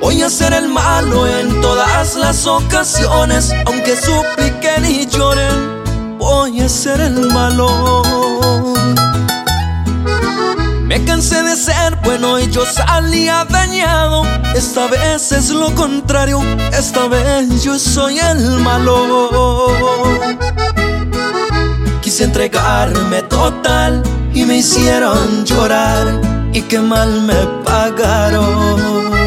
Voy a ser el malo en todas las ocasiones, aunque supliquen y lloren, voy a ser el malo. Me cansé de ser bueno y yo salía dañado. Esta vez es lo contrario, esta vez yo soy el malo. Quise entregarme total y me hicieron llorar, y qué mal me pagaron.